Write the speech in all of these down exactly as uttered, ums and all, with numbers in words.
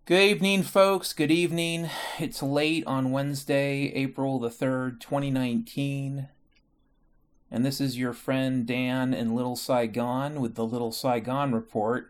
Good evening, folks. Good evening. It's late on Wednesday, April the third, twenty nineteen. And this is your friend Dan in Little Saigon with the Little Saigon Report.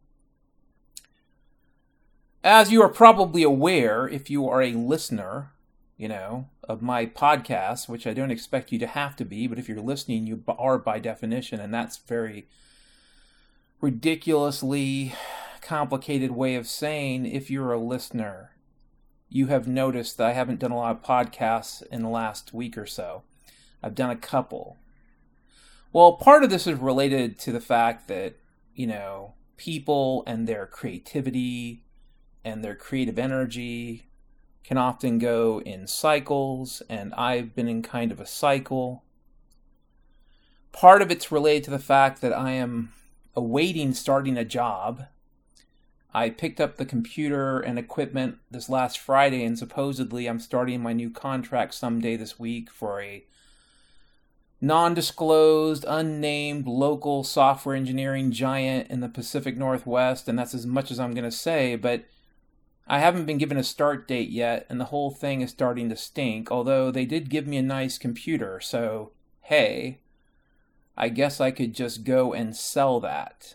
As you are probably aware, if you are a listener, you know, of my podcast, which I don't expect you to have to be, but if you're listening, you are by definition, and that's very ridiculously complicated way of saying if you're a listener. You have noticed that I haven't done a lot of podcasts in the last week or so. I've done a couple. Well, part of this is related to the fact that, you know, people and their creativity and their creative energy can often go in cycles, and I've been in kind of a cycle. Part of it's related to the fact that I am awaiting starting a job. I picked up the computer and equipment this last Friday, and supposedly I'm starting my new contract someday this week for a non-disclosed, unnamed local software engineering giant in the Pacific Northwest, and that's as much as I'm going to say, but I haven't been given a start date yet, and the whole thing is starting to stink, although they did give me a nice computer, so hey, I guess I could just go and sell that.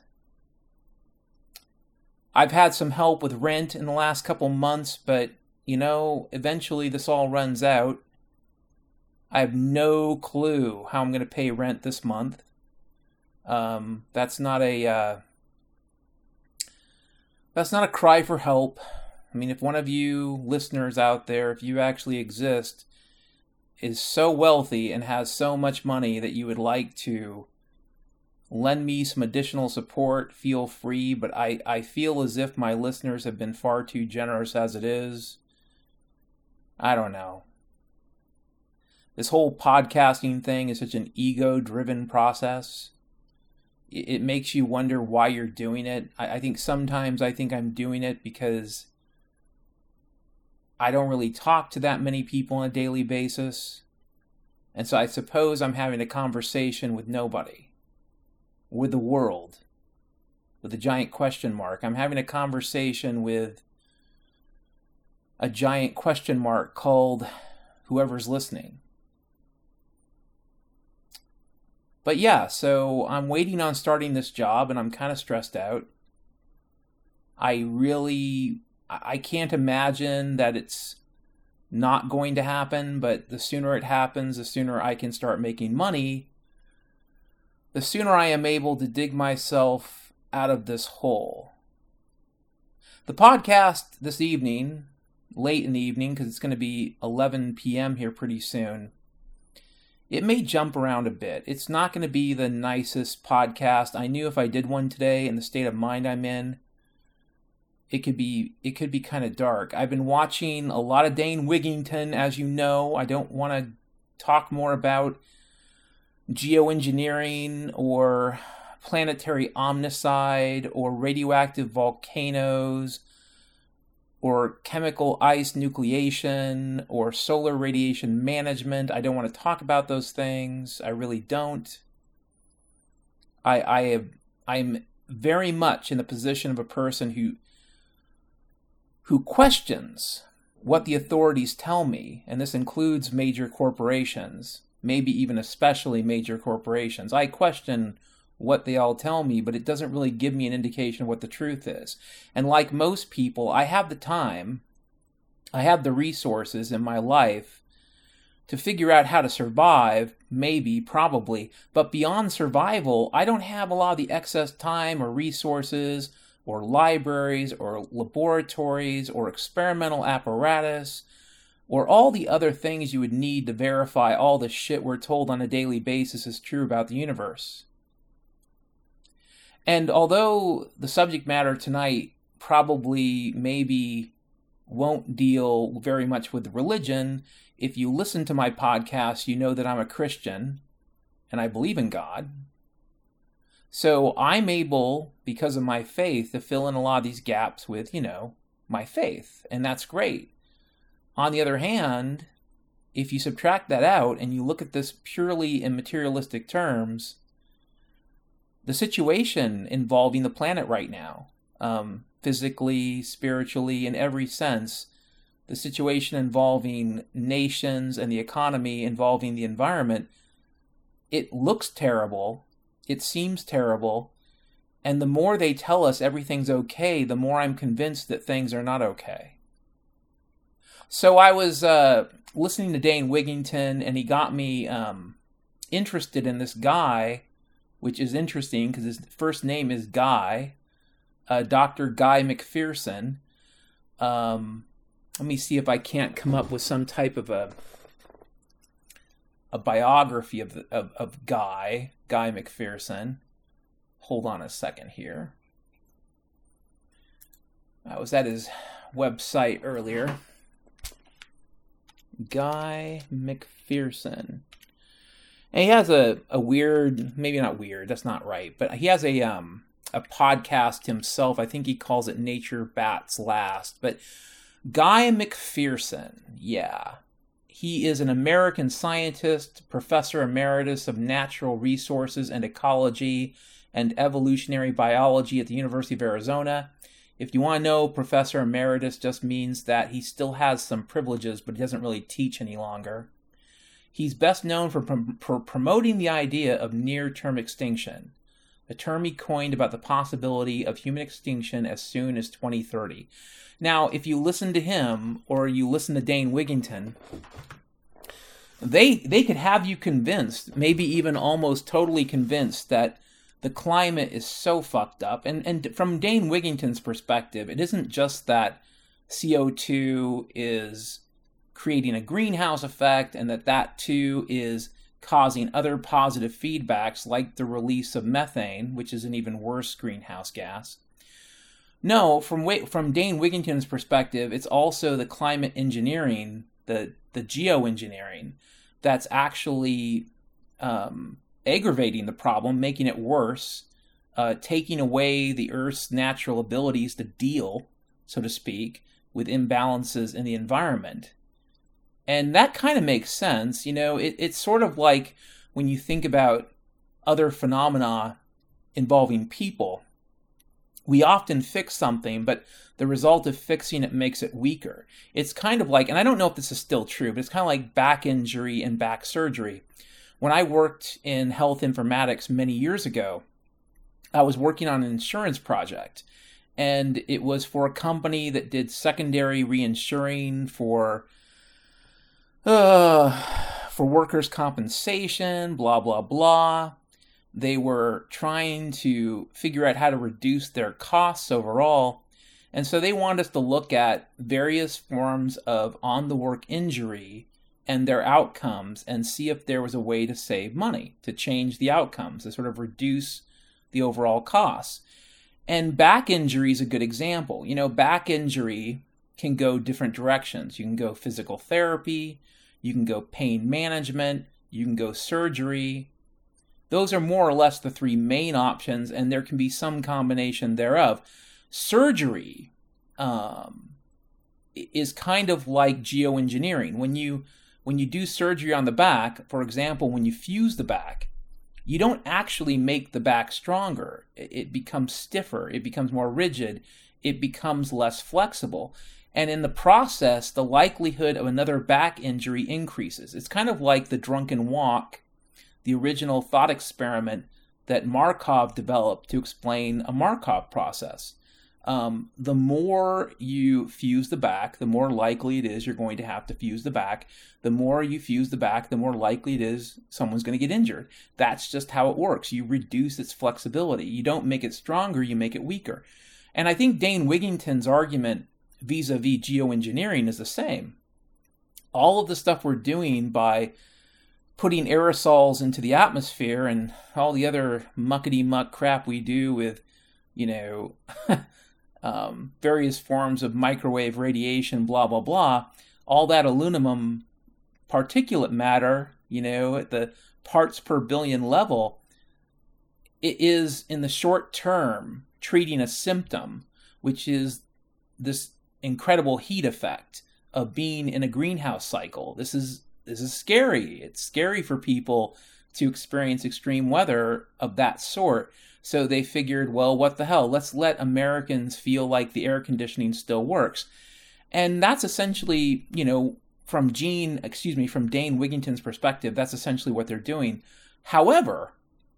I've had some help with rent in the last couple months, but, you know, eventually this all runs out. I have no clue how I'm going to pay rent this month. Um, that's not a, uh, that's not a cry for help. I mean, if one of you listeners out there, if you actually exist, is so wealthy and has so much money that you would like to lend me some additional support, feel free, but I, I feel as if my listeners have been far too generous as it is. I don't know. This whole podcasting thing is such an ego-driven process. It, it makes you wonder why you're doing it. I, I think sometimes I think I'm doing it because I don't really talk to that many people on a daily basis. And so I suppose I'm having a conversation with nobody. With the world, with a giant question mark. I'm having a conversation with a giant question mark called whoever's listening. But yeah, so I'm waiting on starting this job, and I'm kind of stressed out. I really, I can't imagine that it's not going to happen, but the sooner it happens, the sooner I can start making money, the sooner I am able to dig myself out of this hole. The podcast this evening, late in the evening, because it's going to be eleven p.m. here pretty soon, it may jump around a bit. It's not going to be the nicest podcast. I knew if I did one today in the state of mind I'm in, it could be it could be kind of dark. I've been watching a lot of Dane Wigington, as you know. I don't want to talk more about geoengineering or planetary omnicide or radioactive volcanoes or chemical ice nucleation or solar radiation management. I don't want to talk about those things. I really don't. I I have I'm very much in the position of a person who who questions what the authorities tell me, and this includes major corporations. Maybe even especially major corporations. I question what they all tell me, but it doesn't really give me an indication of what the truth is. And like most people, I have the time, I have the resources in my life to figure out how to survive, maybe, probably. But beyond survival, I don't have a lot of the excess time or resources or libraries or laboratories or experimental apparatus or all the other things you would need to verify all the shit we're told on a daily basis is true about the universe. And although the subject matter tonight probably maybe won't deal very much with religion, if you listen to my podcast, you know that I'm a Christian and I believe in God. So I'm able, because of my faith, to fill in a lot of these gaps with, you know, my faith. And that's great. On the other hand, if you subtract that out and you look at this purely in materialistic terms, the situation involving the planet right now, um, physically, spiritually, in every sense, the situation involving nations and the economy, involving the environment, it looks terrible, it seems terrible, and the more they tell us everything's okay, the more I'm convinced that things are not okay. So I was uh, listening to Dane Wigington, and he got me um, interested in this guy, which is interesting because his first name is Guy, uh, Doctor Guy McPherson. Um, let me see if I can't come up with some type of a a biography of, of, of Guy, Guy McPherson. Hold on a second here. I was at his website earlier. Guy McPherson. And he has a, a weird, maybe not weird, that's not right, but he has a um a podcast himself. I think he calls it Nature Bats Last. But Guy McPherson, yeah. He is an American scientist, professor emeritus of natural resources and ecology and evolutionary biology at the University of Arizona. If you want to know, professor emeritus just means that he still has some privileges, but he doesn't really teach any longer. He's best known for, for promoting the idea of near-term extinction, a term he coined about the possibility of human extinction as soon as twenty thirty. Now, if you listen to him, or you listen to Dane Wigington, they they could have you convinced, maybe even almost totally convinced, that the climate is so fucked up. And, and from Dane Wigington's perspective, it isn't just that C O two is creating a greenhouse effect and that that too is causing other positive feedbacks like the release of methane, which is an even worse greenhouse gas. No, from from Dane Wigington's perspective, it's also the climate engineering, the, the geoengineering, that's actually um, aggravating the problem, making it worse, uh, taking away the Earth's natural abilities to deal, so to speak, with imbalances in the environment. And that kind of makes sense. You know, it, it's sort of like when you think about other phenomena involving people. We often fix something, but the result of fixing it makes it weaker. It's kind of like, and I don't know if this is still true, but it's kind of like back injury and back surgery. When I worked in health informatics many years ago, I was working on an insurance project, and it was for a company that did secondary reinsuring for uh, for workers' compensation, blah, blah, blah. They were trying to figure out how to reduce their costs overall. And so they wanted us to look at various forms of on-the-work injury and their outcomes and see if there was a way to save money, to change the outcomes, to sort of reduce the overall costs. And back injury is a good example. You know, back injury can go different directions. You can go physical therapy, you can go pain management, you can go surgery. Those are more or less the three main options, and there can be some combination thereof. Surgery um, is kind of like geoengineering. When you when you do surgery on the back, for example, when you fuse the back, you don't actually make the back stronger. It becomes stiffer. It becomes more rigid. It becomes less flexible. And in the process, the likelihood of another back injury increases. It's kind of like the drunken walk, the original thought experiment that Markov developed to explain a Markov process. Um, the more you fuse the back, the more likely it is you're going to have to fuse the back. The more you fuse the back, the more likely it is someone's going to get injured. That's just how it works. You reduce its flexibility. You don't make it stronger, you make it weaker. And I think Dane Wigington's argument vis-a-vis geoengineering is the same. All of the stuff we're doing by putting aerosols into the atmosphere and all the other muckety-muck crap we do with, you know, um, various forms of microwave radiation, blah, blah, blah, all that aluminum particulate matter, you know, at the parts per billion level, it is in the short term treating a symptom, which is this incredible heat effect of being in a greenhouse cycle. This is This is scary. It's scary for people to experience extreme weather of that sort. So they figured, well, what the hell? Let's let Americans feel like the air conditioning still works. And that's essentially, you know, from Gene, excuse me, from Dane Wigington's perspective, that's essentially what they're doing. However,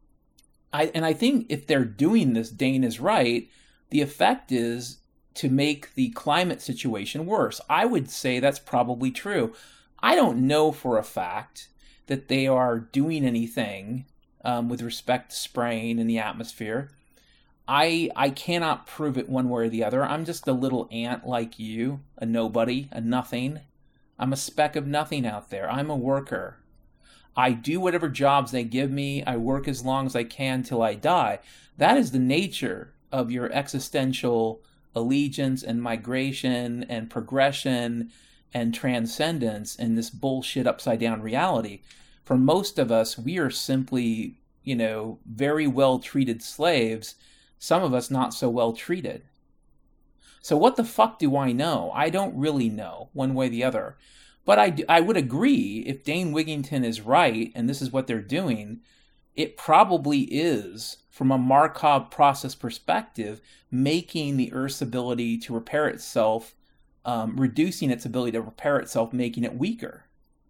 I and I think if they're doing this, Dane is right, the effect is to make the climate situation worse. I would say that's probably true. I don't know for a fact that they are doing anything um, with respect to spraying in the atmosphere. I I cannot prove it one way or the other. I'm just a little ant like you, a nobody, a nothing. I'm a speck of nothing out there. I'm a worker. I do whatever jobs they give me. I work as long as I can till I die. That is the nature of your existential allegiance and migration and progression and transcendence in this bullshit upside down reality. For most of us, we are simply, you know, very well treated slaves. Some of us not so well treated. So what the fuck do I know? I don't really know one way or the other. But I, I would agree, if Dane Wigington is right, and this is what they're doing, it probably is, from a Markov process perspective, making the Earth's ability to repair itself, um, reducing its ability to repair itself, making it weaker.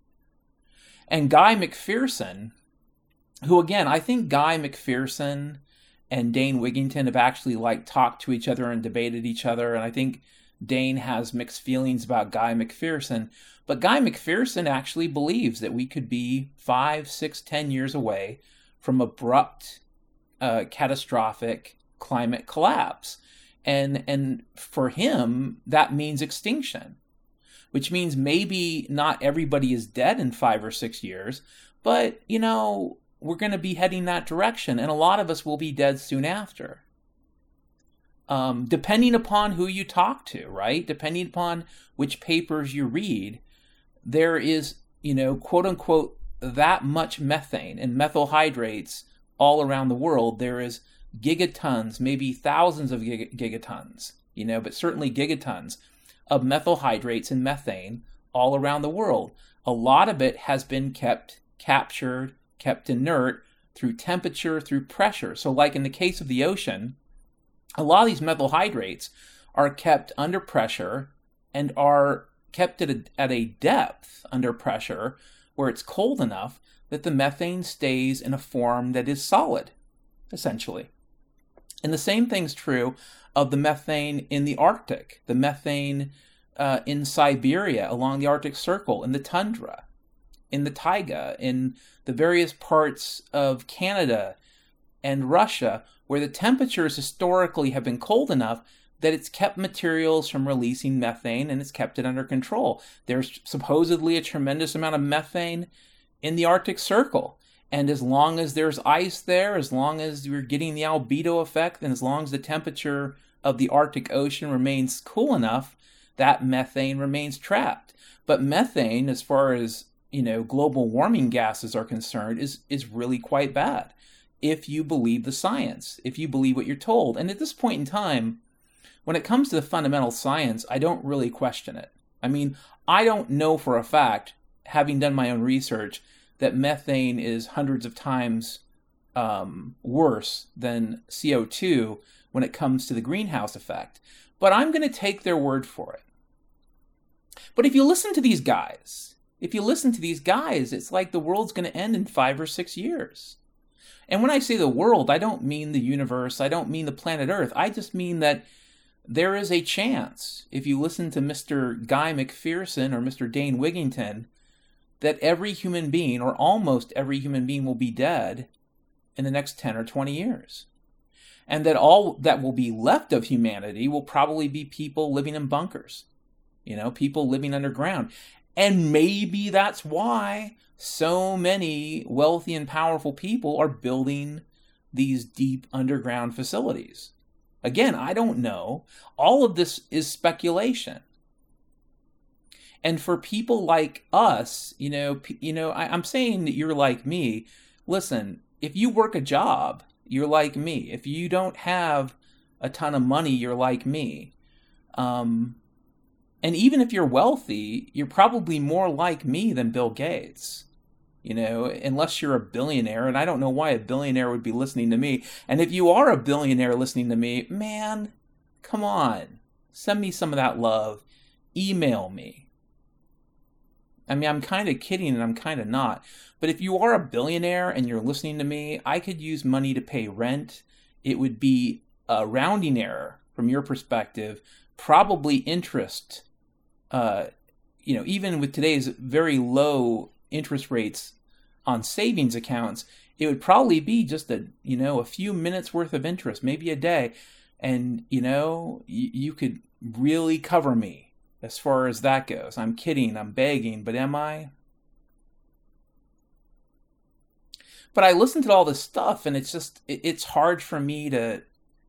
And Guy McPherson, who again, I think Guy McPherson and Dane Wigington have actually like talked to each other and debated each other, and I think Dane has mixed feelings about Guy McPherson, but Guy McPherson actually believes that we could be five, six, ten years away from abrupt, uh, catastrophic climate collapse. And and for him, that means extinction, which means maybe not everybody is dead in five or six years, but, you know, we're going to be heading that direction, and a lot of us will be dead soon after. Um, depending upon who you talk to, right? Depending upon which papers you read, there is, you know, quote unquote, that much methane and methyl hydrates all around the world. There is gigatons, maybe thousands of gig- gigatons, you know, but certainly gigatons of methyl hydrates and methane all around the world. A lot of it has been kept captured, kept inert through temperature, through pressure. So like in the case of the ocean, a lot of these methyl hydrates are kept under pressure and are kept at a, at a depth under pressure where it's cold enough that the methane stays in a form that is solid, essentially. And the same thing's true of the methane in the Arctic, the methane uh, in Siberia, along the Arctic Circle, in the tundra, in the taiga, in the various parts of Canada and Russia, where the temperatures historically have been cold enough that it's kept materials from releasing methane and it's kept it under control. There's supposedly a tremendous amount of methane in the Arctic Circle. And as long as there's ice there, as long as you're getting the albedo effect, and as long as the temperature of the Arctic Ocean remains cool enough, that methane remains trapped. But methane, as far as, you know, global warming gases are concerned, is, is really quite bad. If you believe the science, if you believe what you're told. And at this point in time, when it comes to the fundamental science, I don't really question it. I mean, I don't know for a fact, having done my own research, that methane is hundreds of times um, worse than C O two when it comes to the greenhouse effect. But I'm going to take their word for it. But if you listen to these guys, if you listen to these guys, it's like the world's going to end in five or six years. And when I say the world, I don't mean the universe. I don't mean the planet Earth. I just mean that there is a chance, if you listen to Mister Guy McPherson or Mister Dane Wigington, that every human being, or almost every human being, will be dead in the next ten or twenty years. And that all that will be left of humanity will probably be people living in bunkers. You know, people living underground. And maybe that's why so many wealthy and powerful people are building these deep underground facilities. Again, I don't know. All of this is speculation. And for people like us, you know, you know, I, I'm saying that you're like me. Listen, if you work a job, you're like me. If you don't have a ton of money, you're like me. Um, and even if you're wealthy, you're probably more like me than Bill Gates. you know, unless you're a billionaire, and I don't know why a billionaire would be listening to me. And if you are a billionaire listening to me, man, come on, send me some of that love. Email me. I mean, I'm kind of kidding and I'm kind of not. But if you are a billionaire and you're listening to me, I could use money to pay rent. It would be a rounding error from your perspective, probably interest. Uh, you know, even with today's very low interest rates on savings accounts, it would probably be just a, you know, a few minutes worth of interest, maybe a day. And, you know, y- you could really cover me as far as that goes. I'm kidding, I'm begging, but am I? But I listen to all this stuff and it's just, it, it's hard for me to,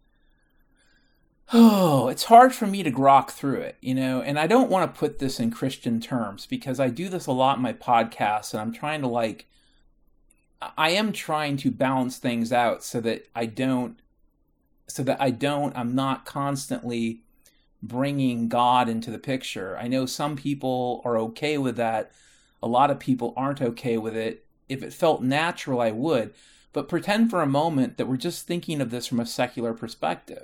oh, it's hard for me to grok through it, you know, and I don't want to put this in Christian terms because I do this a lot in my podcasts and I'm trying to like, I am trying to balance things out so that I don't, so that I don't, I'm not constantly bringing God into the picture. I know some people are okay with that. A lot of people aren't okay with it. If it felt natural, I would. But pretend for a moment that we're just thinking of this from a secular perspective.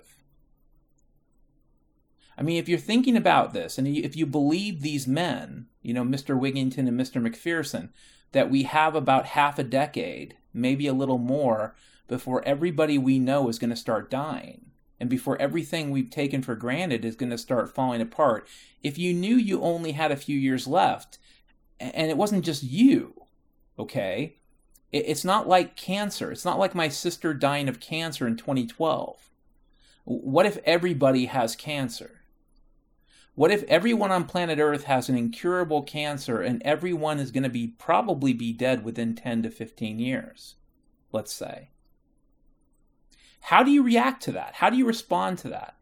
I mean, if you're thinking about this, and if you believe these men, you know, Mister Wigington and Mister McPherson, that we have about half a decade, maybe a little more, before everybody we know is going to start dying, and before everything we've taken for granted is going to start falling apart. If you knew you only had a few years left, and it wasn't just you, okay? It's not like cancer. It's not like my sister dying of cancer in twenty twelve. What if everybody has cancer? What if everyone on planet Earth has an incurable cancer and everyone is going to be probably be dead within ten to fifteen years, let's say? How do you react to that? How do you respond to that?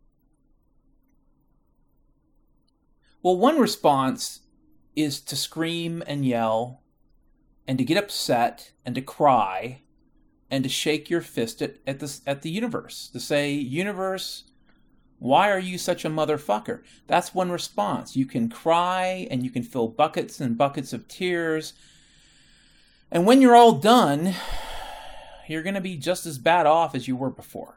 Well, one response is to scream and yell and to get upset and to cry and to shake your fist at, at, the, at the universe, to say, universe, why are you such a motherfucker? That's one response. You can cry and you can fill buckets and buckets of tears. And when you're all done, you're going to be just as bad off as you were before.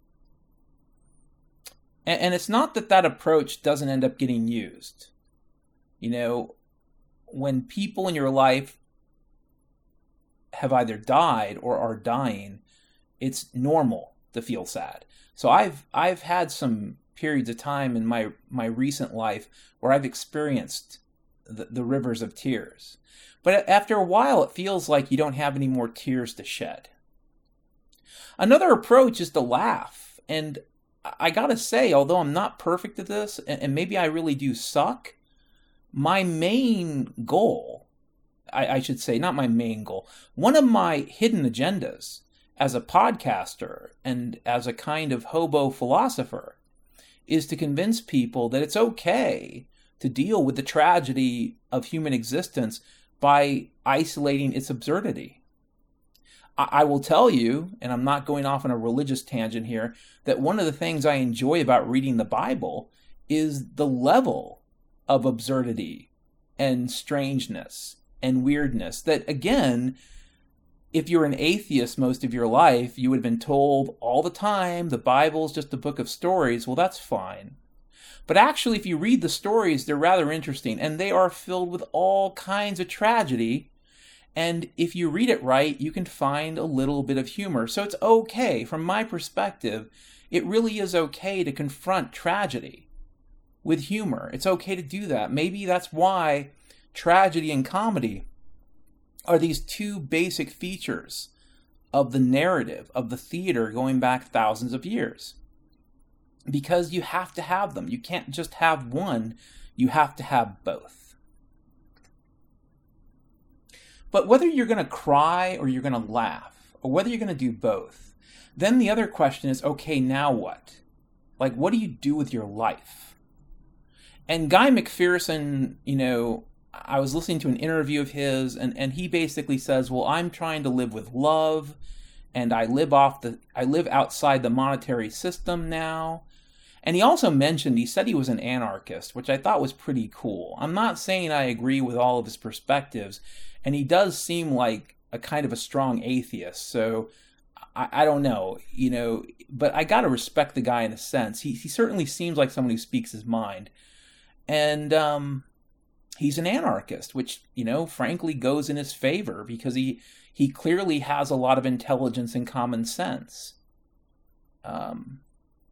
And, and it's not that that approach doesn't end up getting used. You know, when people in your life have either died or are dying, it's normal to feel sad. So I've I've had some periods of time in my, my recent life where I've experienced the, the rivers of tears. But after a while, it feels like you don't have any more tears to shed. Another approach is to laugh. And I gotta say, although I'm not perfect at this, and maybe I really do suck, my main goal, I, I should say, not my main goal, one of my hidden agendas as a podcaster and as a kind of hobo philosopher is to convince people that it's okay to deal with the tragedy of human existence by isolating its absurdity. I, I will tell you, and I'm not going off on a religious tangent here, that one of the things I enjoy about reading the Bible is the level of absurdity and strangeness and weirdness that, again, if you're an atheist most of your life, you would have been told all the time the Bible's just a book of stories. Well, that's fine. But actually, if you read the stories, they're rather interesting, and they are filled with all kinds of tragedy. And if you read it right, you can find a little bit of humor. So it's okay. From my perspective, it really is okay to confront tragedy with humor. It's okay to do that. Maybe that's why tragedy and comedy are these two basic features of the narrative, of the theater going back thousands of years. Because you have to have them. You can't just have one, you have to have both. But whether you're going to cry or you're going to laugh, or whether you're going to do both, then the other question is, okay, now what? Like, what do you do with your life? And Guy McPherson, you know, I was listening to an interview of his, and, and he basically says, well, I'm trying to live with love, and I live off the I live outside the monetary system now. And he also mentioned, he said he was an anarchist, which I thought was pretty cool. I'm not saying I agree with all of his perspectives, and he does seem like a kind of a strong atheist, so I, I don't know, you know, but I gotta respect the guy in a sense. He, he certainly seems like someone who speaks his mind. And um, he's an anarchist, which, you know, frankly goes in his favor because he, he clearly has a lot of intelligence and common sense. Um...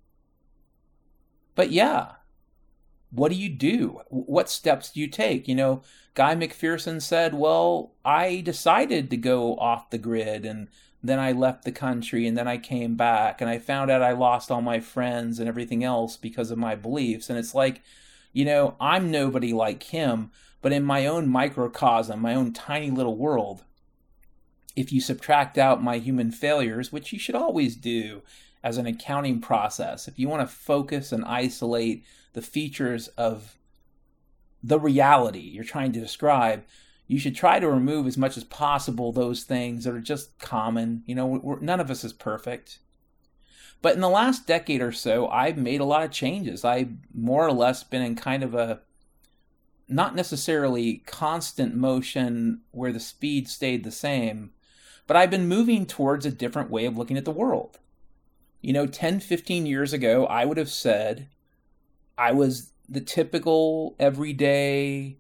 But yeah, what do you do? What steps do you take? You know, Guy McPherson said, well, I decided to go off the grid, and then I left the country, and then I came back, and I found out I lost all my friends and everything else because of my beliefs. And it's like, you know, I'm nobody like him, but in my own microcosm, my own tiny little world, if you subtract out my human failures, which you should always do, as an accounting process, if you want to focus and isolate the features of the reality you're trying to describe, you should try to remove as much as possible those things that are just common. You know, we're, none of us is perfect. But in the last decade or so, I've made a lot of changes. I've more or less been in kind of a, not necessarily constant motion where the speed stayed the same, but I've been moving towards a different way of looking at the world. You know, ten, fifteen years ago, I would have said I was the typical, everyday,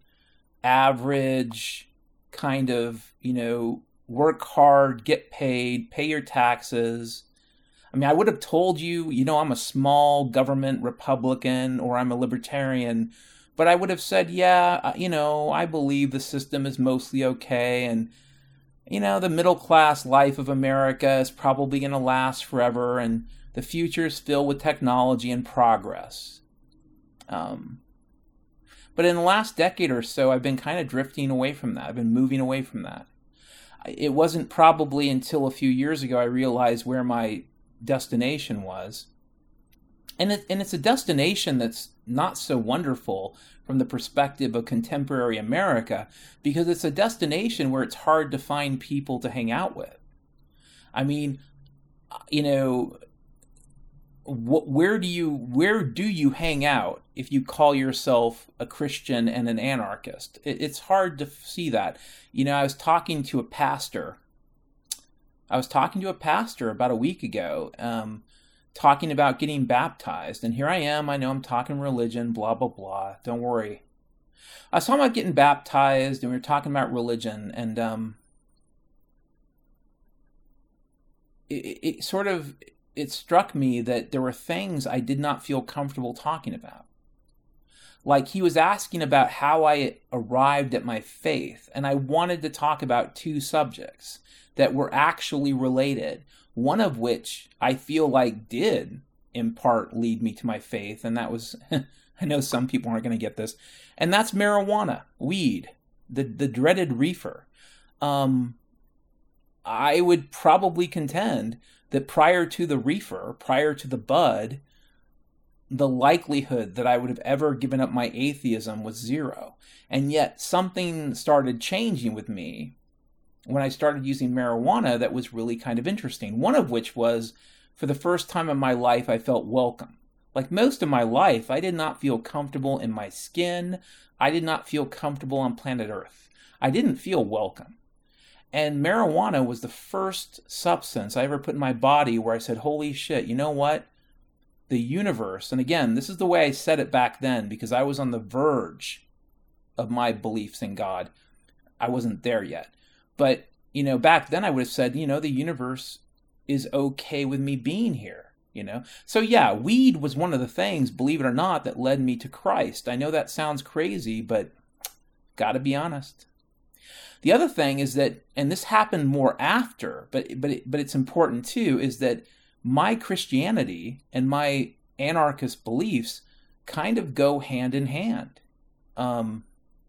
average kind of, you know, work hard, get paid, pay your taxes. I mean, I would have told you, you know, I'm a small government Republican or I'm a libertarian, but I would have said, yeah, you know, I believe the system is mostly okay, and you know, the middle class life of America is probably going to last forever, and the future is filled with technology and progress. Um, but in the last decade or so, I've been kind of drifting away from that. I've been moving away from that. It wasn't probably until a few years ago I realized where my destination was. And, it, and it's a destination that's not so wonderful from the perspective of contemporary America, because it's a destination where it's hard to find people to hang out with. I mean, you know, wh- where do you where do you hang out if you call yourself a Christian and an anarchist? It, it's hard to see that. You know, I was talking to a pastor. I was talking to a pastor about a week ago, um, talking about getting baptized. And here I am, I know I'm talking religion, blah, blah, blah. Don't worry. I was talking about getting baptized, and we were talking about religion, and um, it, it sort of, it struck me that there were things I did not feel comfortable talking about. Like, he was asking about how I arrived at my faith, and I wanted to talk about two subjects that were actually related, one of which I feel like did, in part, lead me to my faith, and that was, I know some people aren't going to get this, and that's marijuana, weed, the, the dreaded reefer. Um, I would probably contend that prior to the reefer, prior to the bud, the likelihood that I would have ever given up my atheism was zero. And yet something started changing with me when I started using marijuana that was really kind of interesting. One of which was, for the first time in my life, I felt welcome. Like most of my life, I did not feel comfortable in my skin. I did not feel comfortable on planet Earth. I didn't feel welcome. And marijuana was the first substance I ever put in my body where I said, holy shit, you know what? The universe, and again, this is the way I said it back then because I was on the verge of my beliefs in God. I wasn't there yet. But, you know, back then I would have said, you know, the universe is okay with me being here, you know? So yeah, weed was one of the things, believe it or not, that led me to Christ. I know that sounds crazy, but gotta be honest. The other thing is that, and this happened more after, but but it, but it's important too, is that my Christianity and my anarchist beliefs kind of go hand in hand. Um,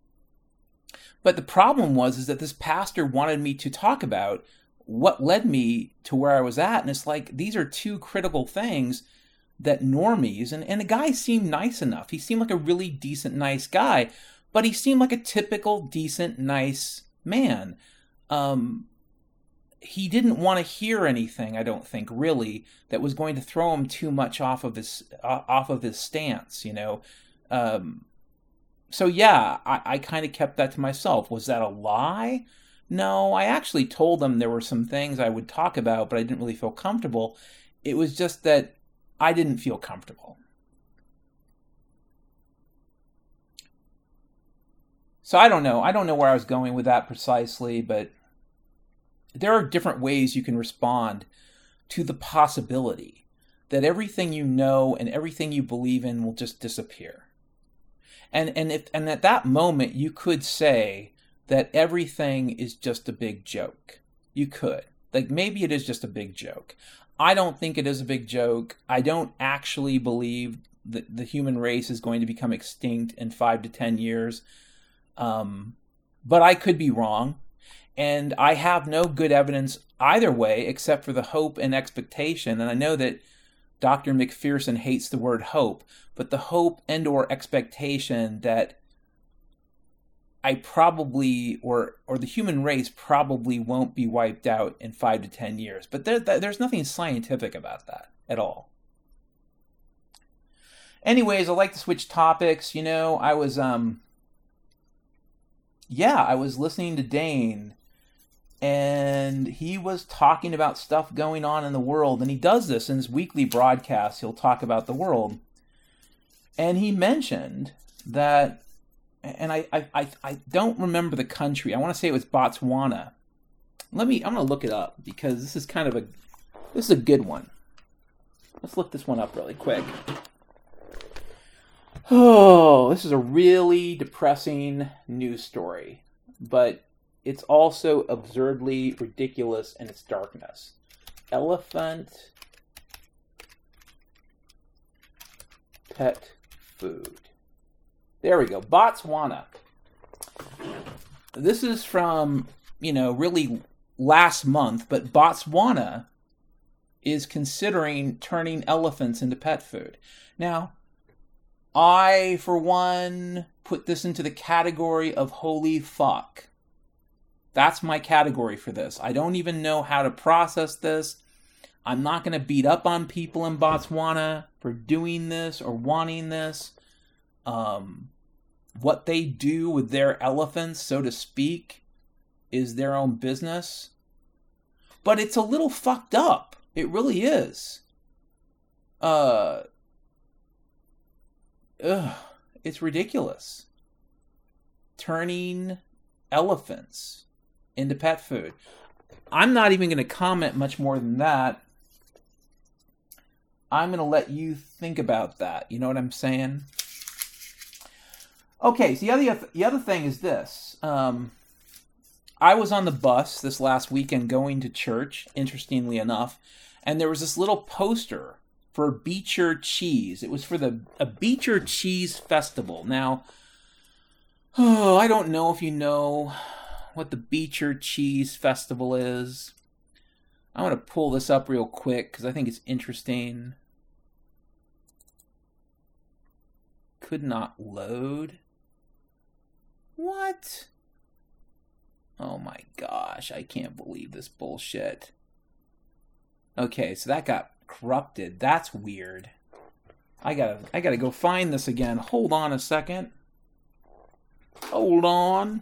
but the problem was is that this pastor wanted me to talk about what led me to where I was at. And it's like, these are two critical things that normies, and, and the guy seemed nice enough. He seemed like a really decent, nice guy, but he seemed like a typical, decent, nice man. Um, he didn't want to hear anything, I don't think, really, that was going to throw him too much off of his uh, off of his stance, you know. Um, so yeah, I, I kind of kept that to myself. Was that a lie? No, I actually told them there were some things I would talk about, but I didn't really feel comfortable. It was just that I didn't feel comfortable. So I don't know. I don't know where I was going with that precisely, but there are different ways you can respond to the possibility that everything you know and everything you believe in will just disappear. And and if and at that moment you could say that everything is just a big joke. You could. Like, maybe it is just a big joke. I don't think it is a big joke. I don't actually believe that the human race is going to become extinct in five to ten years. Um, but I could be wrong. And I have no good evidence either way, except for the hope and expectation. And I know that Doctor McPherson hates the word hope, but the hope and or expectation that I probably, or or the human race probably won't be wiped out in five to ten years. But there, there's nothing scientific about that at all. Anyways, I like to switch topics. You know, I was, um, yeah, I was listening to Dane, and he was talking about stuff going on in the world. And he does this in his weekly broadcast. He'll talk about the world. And he mentioned that, and I, I, I don't remember the country. I want to say it was Botswana. Let me, I'm going to look it up because this is kind of a, this is a good one. Let's look this one up really quick. Oh, this is a really depressing news story, but it's also absurdly ridiculous in its darkness. Elephant pet food. There we go. Botswana. This is from, you know, really last month, but Botswana is considering turning elephants into pet food. Now, I, for one, put this into the category of holy fuck. That's my category for this. I don't even know how to process this. I'm not going to beat up on people in Botswana for doing this or wanting this. Um, what they do with their elephants, so to speak, is their own business. But it's a little fucked up. It really is. Uh, ugh, it's ridiculous. Turning elephants into pet food. I'm not even going to comment much more than that. I'm going to let you think about that. You know what I'm saying? Okay, so the other, the other thing is this. Um, I was on the bus this last weekend going to church, interestingly enough, and there was this little poster for Beecher Cheese. It was for the a Beecher Cheese Festival. Now, oh, I don't know if you know what the Beecher Cheese Festival is. I want to pull this up real quick because I think it's interesting. Could not load. What? Oh my gosh, I can't believe this bullshit. Okay, so that got corrupted. That's weird. I gotta, I gotta go find this again. Hold on a second. Hold on.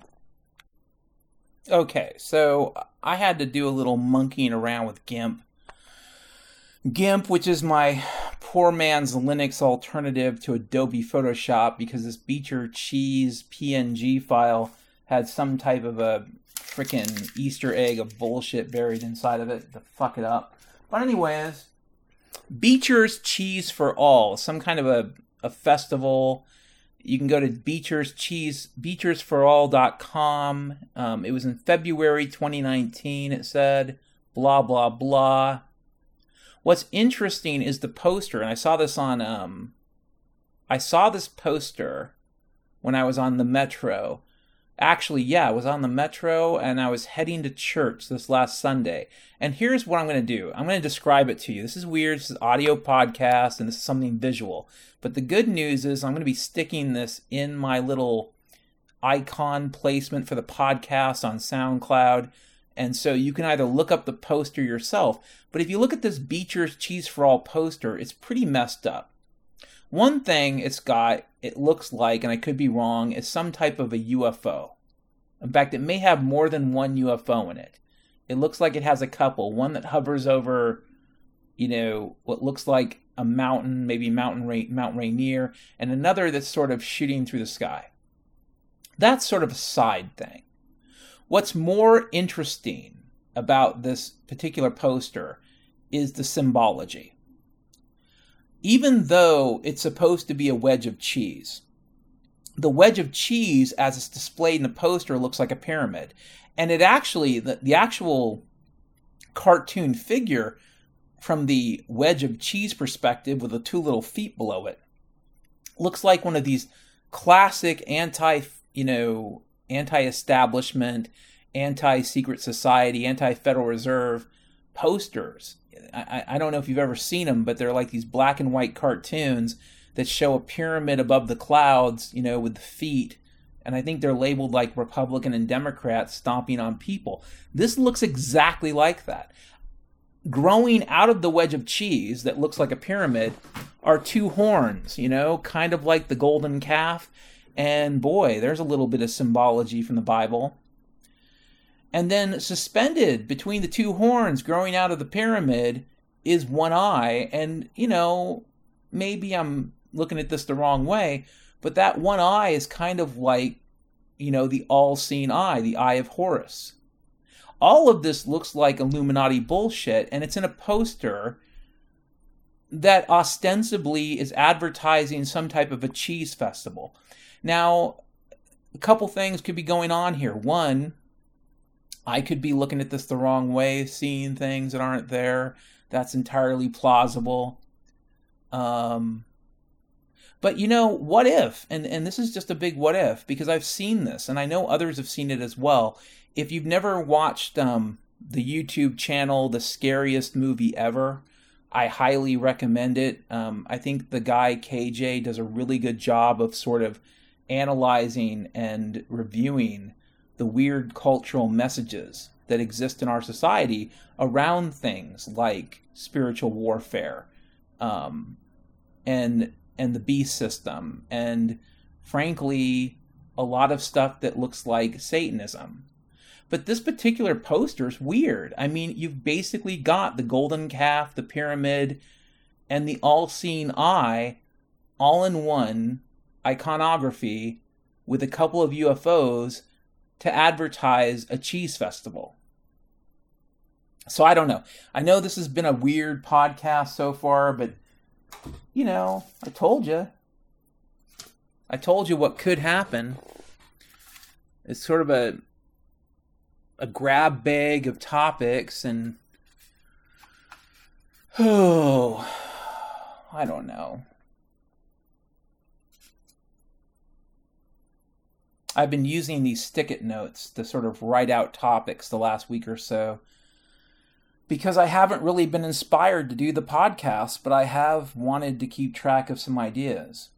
Okay, so I had to do a little monkeying around with GIMP. GIMP, which is my poor man's Linux alternative to Adobe Photoshop, because this Beecher Cheese P N G file had some type of a freaking Easter egg of bullshit buried inside of it to fuck it up. But anyways, Beecher's Cheese for All, some kind of a, a festival. You can go to Beecher's Cheese, beechers for all dot com. Um, it was in February twenty nineteen, it said. Blah, blah, blah. What's interesting is the poster, and I saw this on, um, I saw this poster when I was on the Metro. Actually, yeah, I was on the Metro, and I was heading to church this last Sunday. And here's what I'm going to do. I'm going to describe it to you. This is weird. This is audio podcast, and this is something visual. But the good news is I'm going to be sticking this in my little icon placement for the podcast on SoundCloud. And so you can either look up the poster yourself, but if you look at this Beecher's Cheese for All poster, it's pretty messed up. One thing it's got, it looks like, and I could be wrong, is some type of a U F O. In fact, it may have more than one U F O in it. It looks like it has a couple. One that hovers over, you know, what looks like a mountain, maybe Mountain Ra- Mount Rainier, and another that's sort of shooting through the sky. That's sort of a side thing. What's more interesting about this particular poster is the symbology. Even though it's supposed to be a wedge of cheese, the wedge of cheese, as it's displayed in the poster, looks like a pyramid. And it actually, the, the actual cartoon figure from the wedge of cheese perspective with the two little feet below it looks like one of these classic anti, you know, anti-establishment, anti-secret society, anti-Federal Reserve posters. I, I don't know if you've ever seen them, but they're like these black and white cartoons that show a pyramid above the clouds, you know, with the feet. And I think they're labeled like Republican and Democrats stomping on people. This looks exactly like that. Growing out of the wedge of cheese that looks like a pyramid are two horns, you know, kind of like the golden calf. And boy, there's a little bit of symbology from the Bible. And then suspended between the two horns growing out of the pyramid is one eye. And, you know, maybe I'm looking at this the wrong way, but that one eye is kind of like, you know, the all-seeing eye, the Eye of Horus. All of this looks like Illuminati bullshit, and it's in a poster that ostensibly is advertising some type of a cheese festival. Now, a couple things could be going on here. One, I could be looking at this the wrong way, seeing things that aren't there. That's entirely plausible. Um, but, you know, what if? And, and this is just a big what if, because I've seen this, and I know others have seen it as well. If you've never watched um, the YouTube channel, The Scariest Movie Ever, I highly recommend it. Um, I think the guy, K J, does a really good job of sort of analyzing and reviewing the weird cultural messages that exist in our society around things like spiritual warfare, um, and and the beast system, and frankly, a lot of stuff that looks like Satanism. But this particular poster is weird. I mean, you've basically got the golden calf, the pyramid, and the all-seeing eye all in one iconography with a couple of U F Os to advertise a cheese festival. So I don't know. I know this has been a weird podcast so far, but, you know, I told you. I told you what could happen. It's sort of a a grab bag of topics, and oh, I don't know. I've been using these stick-it notes to sort of write out topics the last week or so because I haven't really been inspired to do the podcast, but I have wanted to keep track of some ideas.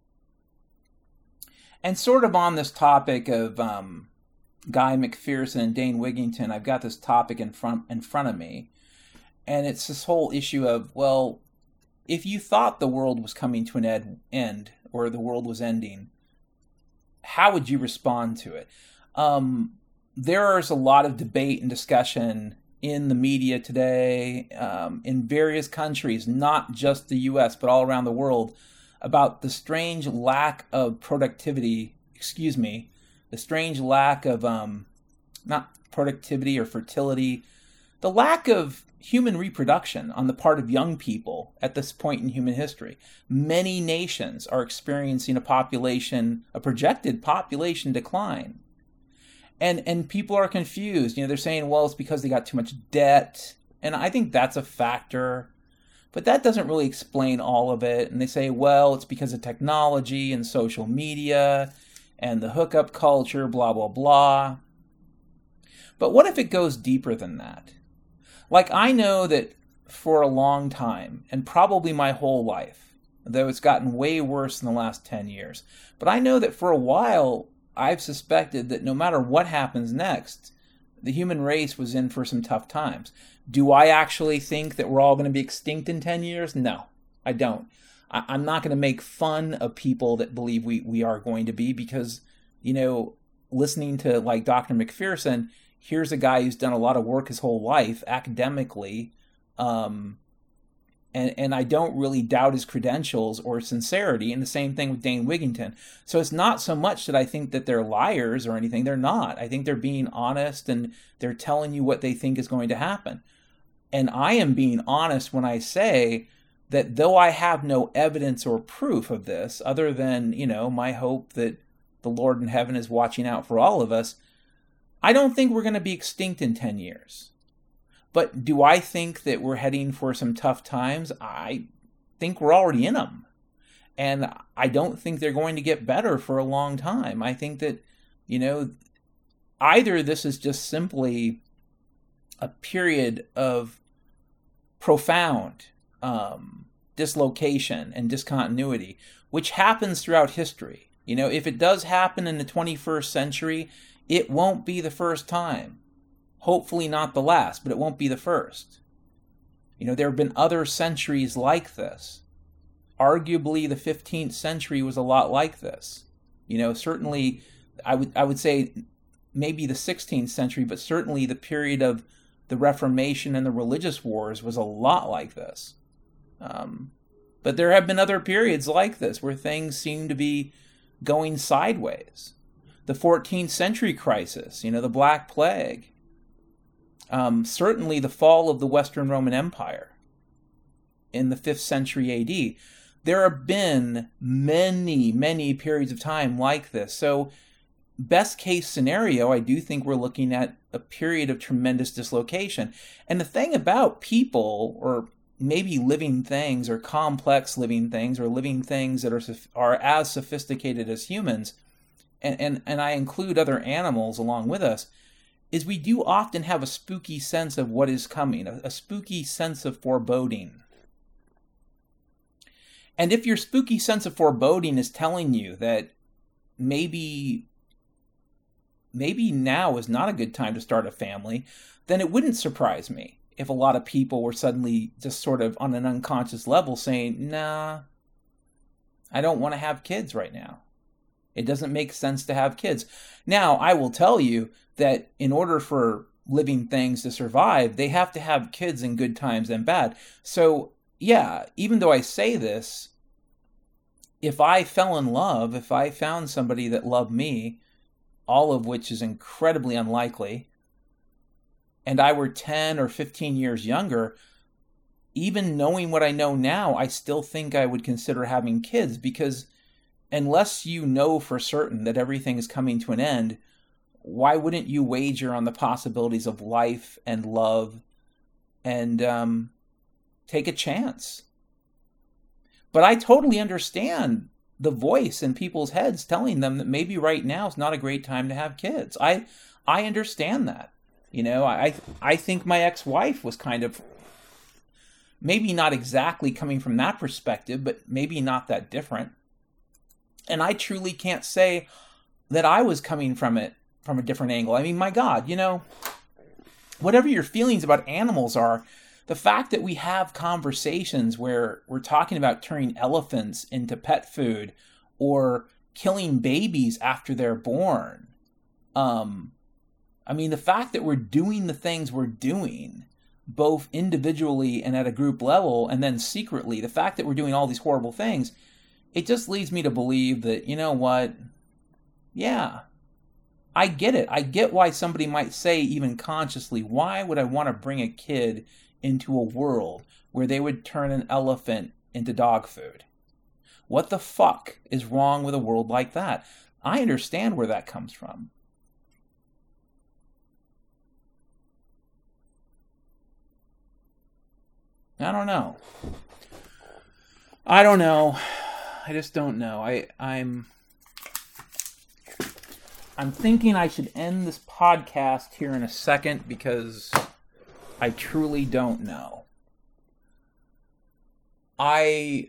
And sort of on this topic of um, Guy McPherson and Dane Wigington, I've got this topic in front in front of me, and it's this whole issue of, well, if you thought the world was coming to an ed- end, or the world was ending, how would you respond to it? Um, there's a lot of debate and discussion in the media today, um, in various countries, not just the U S, but all around the world, about the strange lack of productivity, excuse me, the strange lack of, um, not productivity or fertility, the lack of human reproduction on the part of young people at this point in human history. Many nations are experiencing a population, a projected population decline. And and people are confused. You know, they're saying, well, it's because they got too much debt. And I think that's a factor. But that doesn't really explain all of it. And they say, well, it's because of technology and social media and the hookup culture, blah, blah, blah. But what if it goes deeper than that? Like, I know that for a long time, and probably my whole life, though it's gotten way worse in the last ten years, but I know that for a while, I've suspected that no matter what happens next, The human race was in for some tough times. Do I actually think that we're all going to be extinct in ten years? No, I don't. I, I'm not going to make fun of people that believe we, we are going to be because, you know, listening to like Doctor McPherson, here's a guy who's done a lot of work his whole life academically, um, and and I don't really doubt his credentials or sincerity. And the same thing with Dane Wigington. So it's not so much that I think that they're liars or anything. They're not. I think they're being honest and they're telling you what they think is going to happen. And I am being honest when I say that though I have no evidence or proof of this, other than, you know, my hope that the Lord in heaven is watching out for all of us, I don't think we're going to be extinct in ten years. But do I think that we're heading for some tough times? I think we're already in them. And I don't think they're going to get better for a long time. I think that, you know, either this is just simply a period of profound um, dislocation and discontinuity, which happens throughout history. You know, if it does happen in the twenty-first century, it won't be the first time. Hopefully not the last, but it won't be the first. You know, there have been other centuries like this. Arguably, the fifteenth century was a lot like this. You know, certainly, I would I would say maybe the sixteenth century, but certainly the period of the Reformation and the religious wars was a lot like this. Um, but there have been other periods like this where things seem to be going sideways. The fourteenth century crisis, you know, the Black Plague. Um, certainly the fall of the Western Roman Empire in the fifth century A D. There have been many, many periods of time like this. So best case scenario, I do think we're looking at a period of tremendous dislocation. And the thing about people, or maybe living things, or complex living things, or living things that are are as sophisticated as humans, and, and, and I include other animals along with us, is we do often have a spooky sense of what is coming, a, a spooky sense of foreboding. And if your spooky sense of foreboding is telling you that maybe, maybe now is not a good time to start a family, then it wouldn't surprise me if a lot of people were suddenly just sort of on an unconscious level saying, nah, I don't want to have kids right now. It doesn't make sense to have kids. Now, I will tell you that in order for living things to survive, they have to have kids in good times and bad. So, yeah, even though I say this, if I fell in love, if I found somebody that loved me, all of which is incredibly unlikely, and I were ten or fifteen years younger, even knowing what I know now, I still think I would consider having kids, because unless you know for certain that everything is coming to an end, why wouldn't you wager on the possibilities of life and love and um, take a chance? But I totally understand the voice in people's heads telling them that maybe right now is not a great time to have kids. I I understand that. You know, I I think my ex-wife was kind of, maybe not exactly coming from that perspective, but maybe not that different. And I truly can't say that I was coming from it from a different angle. I mean, my God, you know, whatever your feelings about animals are, the fact that we have conversations where we're talking about turning elephants into pet food or killing babies after they're born, um, I mean, the fact that we're doing the things we're doing, both individually and at a group level, and then secretly, the fact that we're doing all these horrible things, it just leads me to believe that, you know what, yeah, I get it. I get why somebody might say, even consciously, why would I want to bring a kid into a world where they would turn an elephant into dog food? What the fuck is wrong with a world like that? I understand where that comes from. I don't know. I don't know. I just don't know. I, I'm I'm thinking I should end this podcast here in a second because I truly don't know. I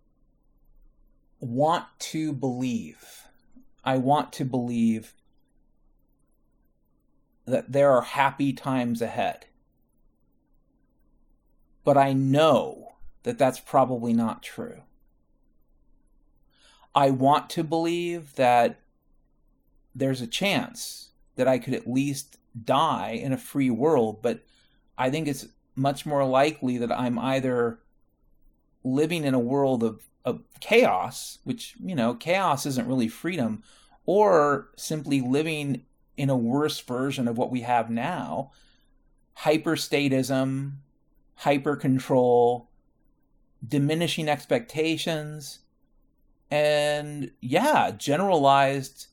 want to believe. I want to believe that there are happy times ahead. But I know that that's probably not true. I want to believe that there's a chance that I could at least die in a free world, but I think it's much more likely that I'm either living in a world of, of chaos, which, you know, chaos isn't really freedom, or simply living in a worse version of what we have now. Hyperstatism, hyper-control, diminishing expectations, and, yeah, generalized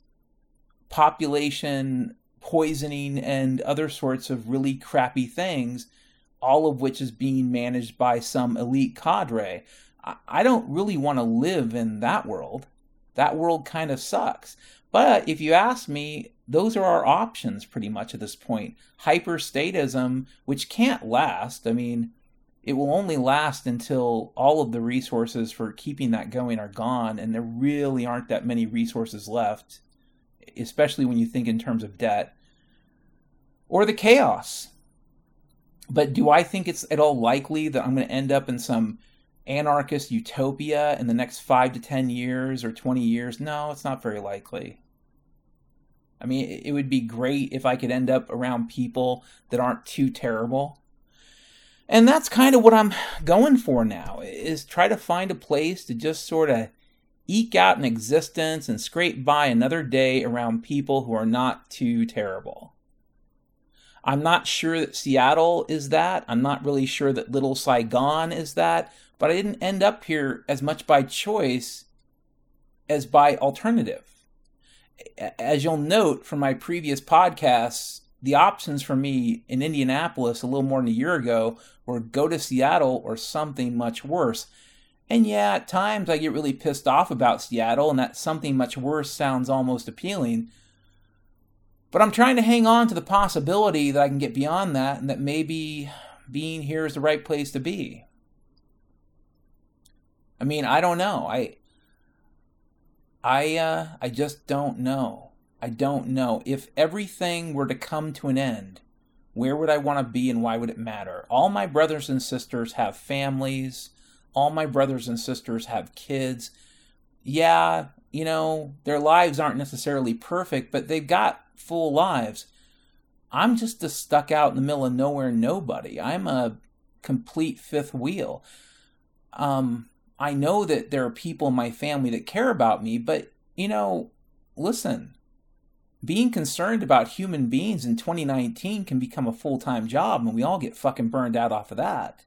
population poisoning and other sorts of really crappy things, all of which is being managed by some elite cadre. I don't really want to live in that world. That world kind of sucks. But if you ask me, those are our options pretty much at this point. Hyperstatism, which can't last. I mean, it will only last until all of the resources for keeping that going are gone, and there really aren't that many resources left, especially when you think in terms of debt. Or the chaos. But do I think it's at all likely that I'm going to end up in some anarchist utopia in the next five to ten years or twenty years? No, it's not very likely. I mean, it would be great if I could end up around people that aren't too terrible. And that's kind of what I'm going for now, is try to find a place to just sort of eke out an existence and scrape by another day around people who are not too terrible. I'm not sure that Seattle is that. I'm not really sure that Little Saigon is that. But I didn't end up here as much by choice as by alternative. As you'll note from my previous podcasts, the options for me in Indianapolis a little more than a year ago were go to Seattle or something much worse. And yeah, at times I get really pissed off about Seattle, and that something much worse sounds almost appealing. But I'm trying to hang on to the possibility that I can get beyond that, and that maybe being here is the right place to be. I mean, I don't know. I, I, uh, I just don't know. I don't know. If everything were to come to an end, where would I want to be and why would it matter? All my brothers and sisters have families. All my brothers and sisters have kids. Yeah, you know, their lives aren't necessarily perfect, but they've got full lives. I'm just a stuck out in the middle of nowhere nobody. I'm a complete fifth wheel. Um... I know that there are people in my family that care about me, but, you know, listen, being concerned about human beings in twenty nineteen can become a full-time job, and we all get fucking burned out off of that.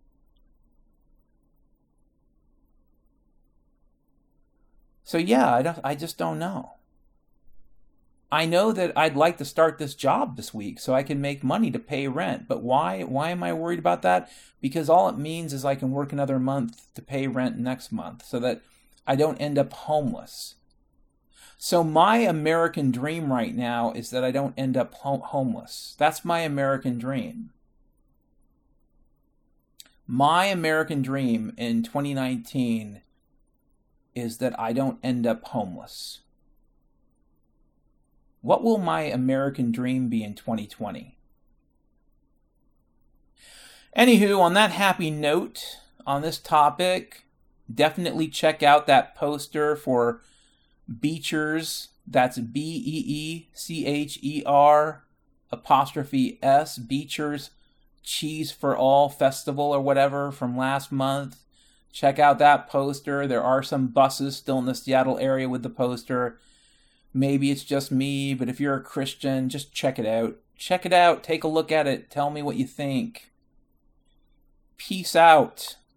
So yeah, I, don't, I just don't know. I know that I'd like to start this job this week so I can make money to pay rent. But why? Why am I worried about that? Because all it means is I can work another month to pay rent next month so that I don't end up homeless. So my American dream right now is that I don't end up ho- homeless. That's my American dream. My American dream in twenty nineteen is that I don't end up homeless. What will my American dream be in twenty twenty? Anywho, on that happy note, on this topic, definitely check out that poster for Beechers. That's B E E C H E R apostrophe S, Beechers Cheese for All Festival or whatever from last month. Check out that poster. There are some buses still in the Seattle area with the poster. Maybe it's just me, but if you're a Christian, just check it out. Check it out. Take a look at it. Tell me what you think. Peace out.